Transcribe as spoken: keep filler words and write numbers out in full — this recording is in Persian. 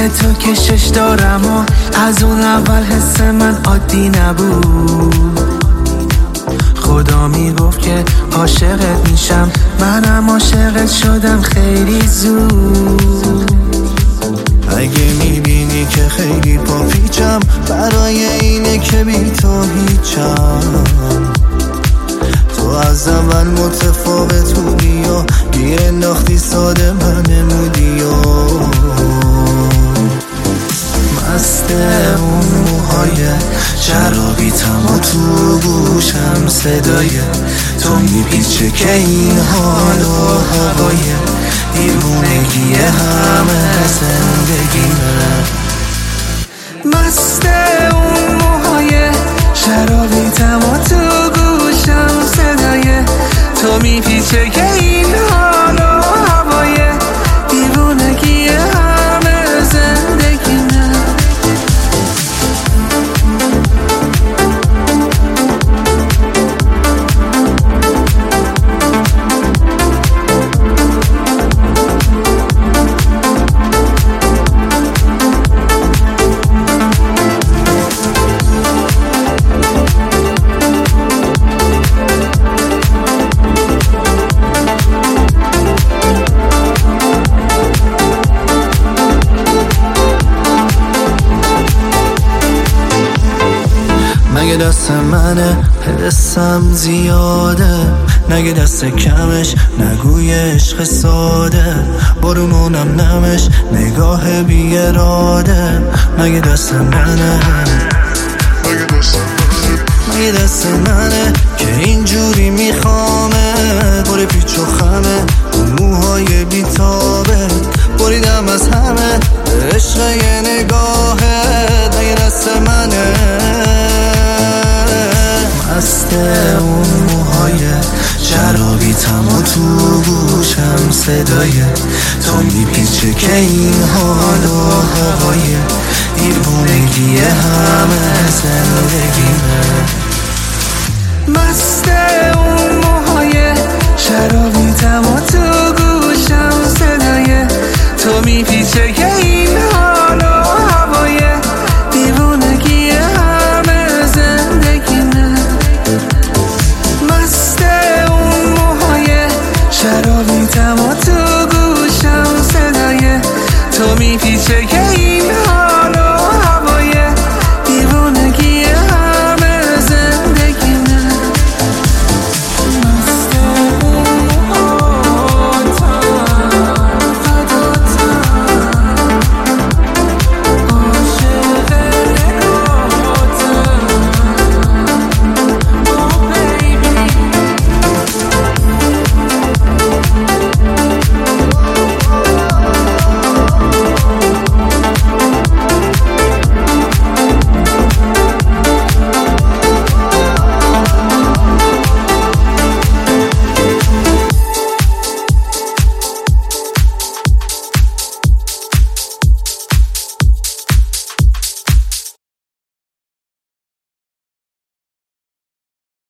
روی تو کشش دارم و از اون اول حس من عادی نبود. خدا میگفت که عاشقت میشم، منم عاشقت شدم خیلی زود. اگه میبینی که خیلی پاپیچم، برای اینه که بی تو هیچم. تو از اول متفاوت بودی و گیر انداختی ساده من نمودی و مست اون موهای شرابیتم و تو گوشم صدای تو میپیچه که این حال و هوای دیوونگی همه زندگیمه. مست اون موهای شرابیتم و تو گوشم صدای تو میپیچه که این حال و هوای دیوونگی همه زندگیمه. نگه دست منه حسم زیاده، نگه دست کمش نگوی عشق ساده، برونونم نمش نگاه بی اراده. نگه دست منه نگه دست منه که اینجوری میخوامه، پر پیچ و خمه موهای بیتابه، بریدم از همه عشق یه نگاهه. نگه دست منه مست اون موهای شرابیتم و تو گوشم صدای تو میپیچه که این حال و هوای دیوونگی همه زندگیمه. مست اون موهای شرابیتم و تو گوشم صدای تو میپیچه که این حال و هوای دیوونگی همه زندگیمه. مست اون موهای شرابیتم و تو گوشم صدای تو میپیچه